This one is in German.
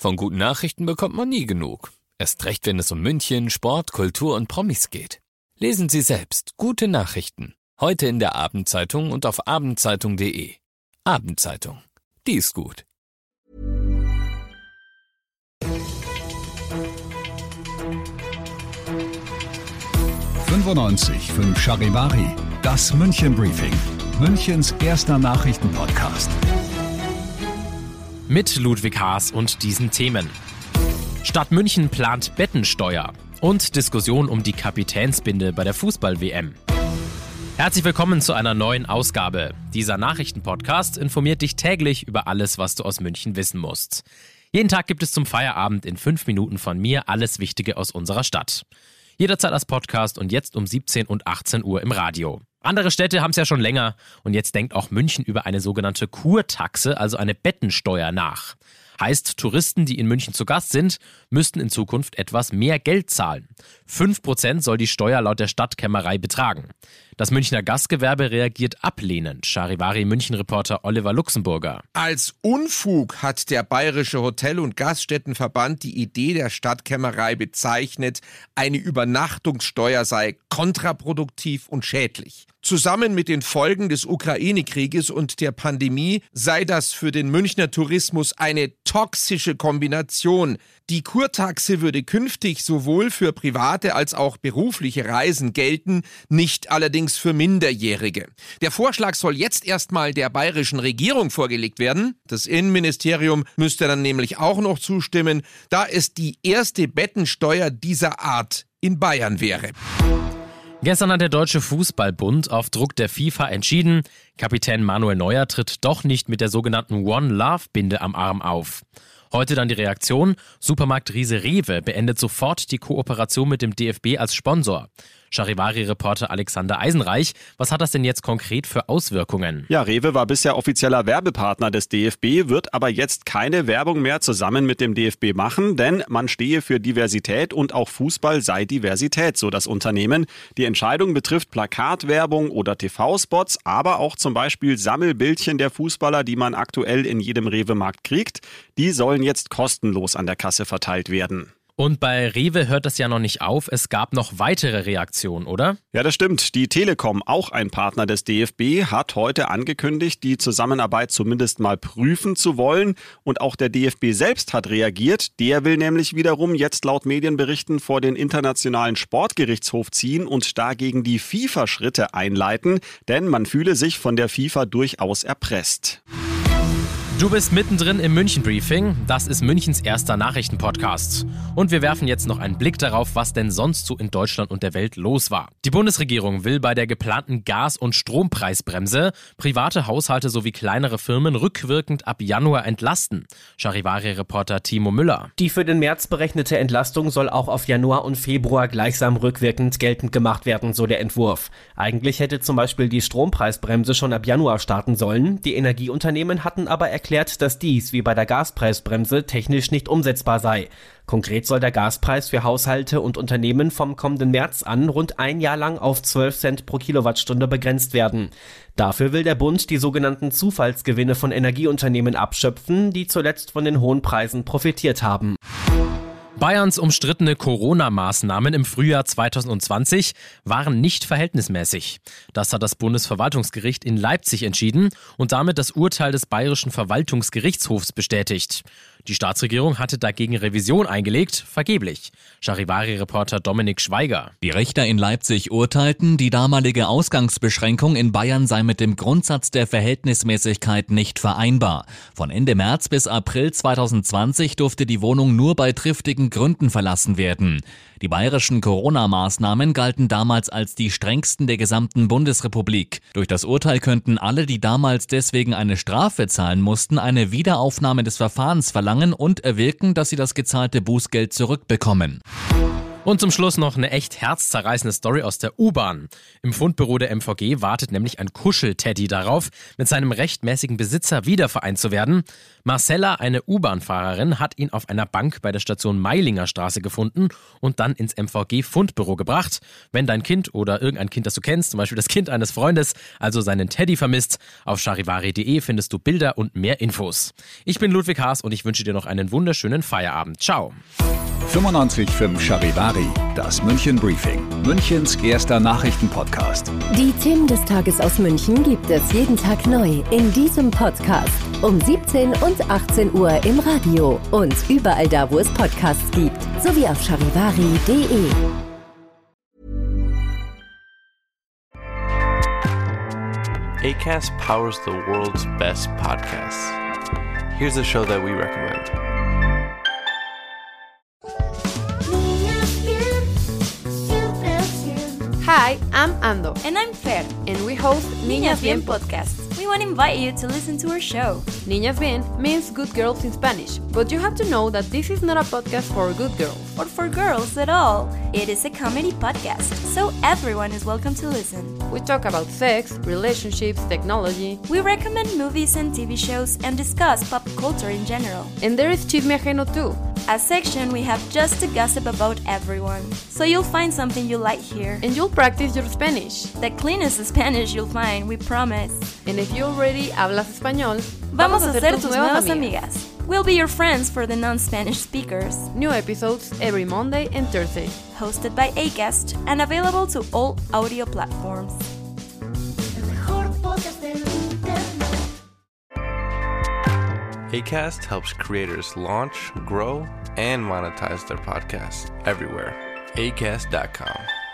Von guten Nachrichten bekommt man nie genug. Erst recht, wenn es um München, Sport, Kultur und Promis geht. Lesen Sie selbst gute Nachrichten. Heute in der Abendzeitung und auf abendzeitung.de. Abendzeitung. Die ist gut. 95.5 Charivari, das München Briefing, Münchens erster Nachrichtenpodcast. Mit Ludwig Haas und diesen Themen. Stadt München plant Bettensteuer und Diskussion um die Kapitänsbinde bei der Fußball-WM. Herzlich willkommen zu einer neuen Ausgabe. Dieser Nachrichtenpodcast informiert dich täglich über alles, was du aus München wissen musst. Jeden Tag gibt es zum Feierabend in 5 Minuten von mir alles Wichtige aus unserer Stadt. Jederzeit als Podcast und jetzt um 17 und 18 Uhr im Radio. Andere Städte haben es ja schon länger und jetzt denkt auch München über eine sogenannte Kurtaxe, also eine Bettensteuer, nach. Heißt, Touristen, die in München zu Gast sind, müssten in Zukunft etwas mehr Geld zahlen. 5% soll die Steuer laut der Stadtkämmerei betragen. Das Münchner Gastgewerbe reagiert ablehnend. Charivari-München-Reporter Oliver Luxemburger. Als Unfug hat der Bayerische Hotel- und Gaststättenverband die Idee der Stadtkämmerei bezeichnet, eine Übernachtungssteuer sei kontraproduktiv und schädlich. Zusammen mit den Folgen des Ukraine-Krieges und der Pandemie sei das für den Münchner Tourismus eine toxische Kombination. Die Kurtaxe würde künftig sowohl für private als auch berufliche Reisen gelten, nicht allerdings für Minderjährige. Der Vorschlag soll jetzt erstmal der bayerischen Regierung vorgelegt werden. Das Innenministerium müsste dann nämlich auch noch zustimmen, da es die erste Bettensteuer dieser Art in Bayern wäre. Gestern hat der Deutsche Fußballbund auf Druck der FIFA entschieden, Kapitän Manuel Neuer tritt doch nicht mit der sogenannten One-Love-Binde am Arm auf. Heute dann die Reaktion, Supermarktriese Rewe beendet sofort die Kooperation mit dem DFB als Sponsor. Charivari-Reporter Alexander Eisenreich, was hat das denn jetzt konkret für Auswirkungen? Ja, Rewe war bisher offizieller Werbepartner des DFB, wird aber jetzt keine Werbung mehr zusammen mit dem DFB machen, denn man stehe für Diversität und auch Fußball sei Diversität, so das Unternehmen. Die Entscheidung betrifft Plakatwerbung oder TV-Spots, aber auch zum Beispiel Sammelbildchen der Fußballer, die man aktuell in jedem Rewe-Markt kriegt. Die sollen jetzt kostenlos an der Kasse verteilt werden. Und bei Rewe hört das ja noch nicht auf. Es gab noch weitere Reaktionen, oder? Ja, das stimmt. Die Telekom, auch ein Partner des DFB, hat heute angekündigt, die Zusammenarbeit zumindest mal prüfen zu wollen. Und auch der DFB selbst hat reagiert. Der will nämlich wiederum jetzt laut Medienberichten vor den Internationalen Sportgerichtshof ziehen und dagegen die FIFA Schritte einleiten. Denn man fühle sich von der FIFA durchaus erpresst. Du bist mittendrin im München-Briefing. Das ist Münchens erster Nachrichtenpodcast. Und wir werfen jetzt noch einen Blick darauf, was denn sonst so in Deutschland und der Welt los war. Die Bundesregierung will bei der geplanten Gas- und Strompreisbremse private Haushalte sowie kleinere Firmen rückwirkend ab Januar entlasten. Charivari-Reporter Timo Müller. Die für den März berechnete Entlastung soll auch auf Januar und Februar gleichsam rückwirkend geltend gemacht werden, so der Entwurf. Eigentlich hätte zum Beispiel die Strompreisbremse schon ab Januar starten sollen. Die Energieunternehmen hatten aber erklärt, dass dies, wie bei der Gaspreisbremse, technisch nicht umsetzbar sei. Konkret soll der Gaspreis für Haushalte und Unternehmen vom kommenden März an rund ein Jahr lang auf 12 Cent pro Kilowattstunde begrenzt werden. Dafür will der Bund die sogenannten Zufallsgewinne von Energieunternehmen abschöpfen, die zuletzt von den hohen Preisen profitiert haben. Bayerns umstrittene Corona-Maßnahmen im Frühjahr 2020 waren nicht verhältnismäßig. Das hat das Bundesverwaltungsgericht in Leipzig entschieden und damit das Urteil des Bayerischen Verwaltungsgerichtshofs bestätigt. Die Staatsregierung hatte dagegen Revision eingelegt, vergeblich. Charivari-Reporter Dominik Schweiger. Die Richter in Leipzig urteilten, die damalige Ausgangsbeschränkung in Bayern sei mit dem Grundsatz der Verhältnismäßigkeit nicht vereinbar. Von Ende März bis April 2020 durfte die Wohnung nur bei triftigen Gründen verlassen werden. Die bayerischen Corona-Maßnahmen galten damals als die strengsten der gesamten Bundesrepublik. Durch das Urteil könnten alle, die damals deswegen eine Strafe zahlen mussten, eine Wiederaufnahme des Verfahrens verlangen und erwirken, dass sie das gezahlte Bußgeld zurückbekommen. Und zum Schluss noch eine echt herzzerreißende Story aus der U-Bahn. Im Fundbüro der MVG wartet nämlich ein Kuschelteddy darauf, mit seinem rechtmäßigen Besitzer wiedervereint zu werden. Marcella, eine U-Bahn-Fahrerin, hat ihn auf einer Bank bei der Station Meilinger Straße gefunden und dann ins MVG-Fundbüro gebracht. Wenn dein Kind oder irgendein Kind, das du kennst, zum Beispiel das Kind eines Freundes, also seinen Teddy vermisst, auf charivari.de findest du Bilder und mehr Infos. Ich bin Ludwig Haas und ich wünsche dir noch einen wunderschönen Feierabend. Ciao. 95.5 Charivari, das München Briefing, Münchens erster Nachrichtenpodcast. Die Themen des Tages aus München gibt es jeden Tag neu in diesem Podcast. Um 17 und 18 Uhr im Radio und überall da, wo es Podcasts gibt, sowie auf charivari.de. Acast powers the world's best podcasts. Here's a show that we recommend. Hi, I'm Ando. And I'm Fer. And we host Niñas Bien podcast. We want to invite you to listen to our show. Niñas Bien means good girls in Spanish, but you have to know that this is not a podcast for good girls. Or for girls at all. It is a comedy podcast, so everyone is welcome to listen. We talk about sex, relationships, technology. We recommend movies and TV shows and discuss pop culture in general. And there is Chisme Ajeno too. A section we have just to gossip about everyone. So you'll find something you like here. And you'll practice your Spanish. The cleanest Spanish you'll find, we promise. And if you already hablas español, vamos a ser tus nuevas amigas. We'll be your friends for the non-Spanish speakers. New episodes every Monday and Thursday. Hosted by Acast and available to all audio platforms. Acast helps creators launch, grow, and monetize their podcasts everywhere. Acast.com.